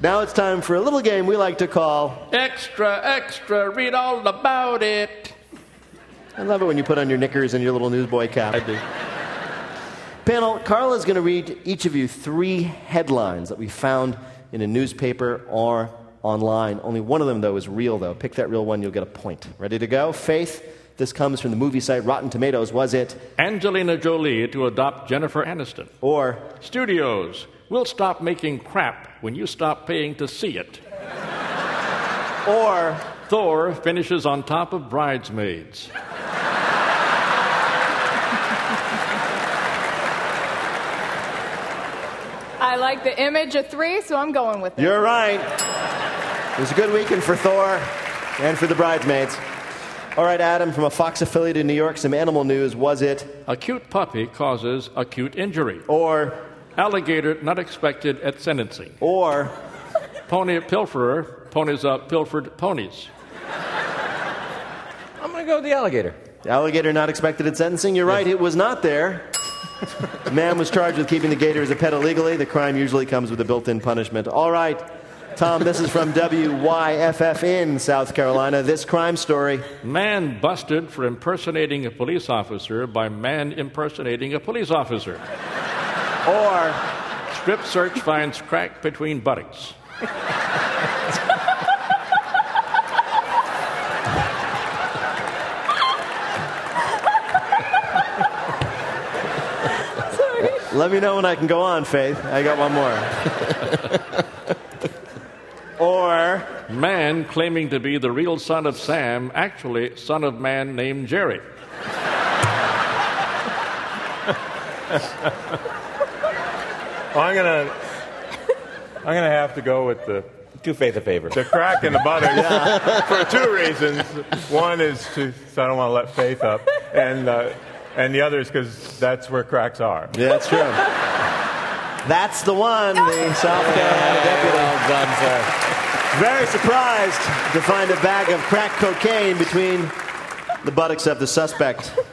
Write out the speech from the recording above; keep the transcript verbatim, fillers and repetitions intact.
Now it's time for a little game we like to call Extra, extra, read all about it. I love it when you put on your knickers and your little newsboy cap. I do. Panel, Carl is going to read each of you three headlines that we found in a newspaper or online. Only one of them, though, is real, though. Pick that real one, you'll get a point. Ready to go? Faith, this comes from the movie site Rotten Tomatoes. Was it? Angelina Jolie to adopt Jennifer Aniston. Or? Studios, we'll stop making crap when you stop paying to see it. Or? Thor finishes on top of Bridesmaids. I like the image of three, so I'm going with it. You're right. It was a good weekend for Thor and for the Bridesmaids. All right, Adam, from a Fox affiliate in New York, some animal news. Was it? A cute puppy causes acute injury. Or? Alligator not expected at sentencing. Or? Pony pilferer ponies up pilfered ponies. I'm going to go with the alligator. Alligator not expected at sentencing. You're right, it was not there. The man was charged with keeping the gator as a pet illegally. The crime usually comes with a built-in punishment. All right, Tom, this is from W Y F F in South Carolina. This crime story. Man busted for impersonating a police officer by man impersonating a police officer. Or? Strip search finds crack between buttocks. Let me know when I can go on, Faith. I got one more. Or? Man claiming to be the real son of Sam, actually son of man named Jerry. Well, I'm gonna, I'm gonna have to go with the do Faith a favor. The crack in the buttocks yeah. for two reasons. One is to, so I don't want to let Faith up, and uh, and the other is because that's where cracks are. Yeah, that's true. That's the one. The South Carolina deputy. Well done, sir. Very surprised to find a bag of crack cocaine between the buttocks of the suspect.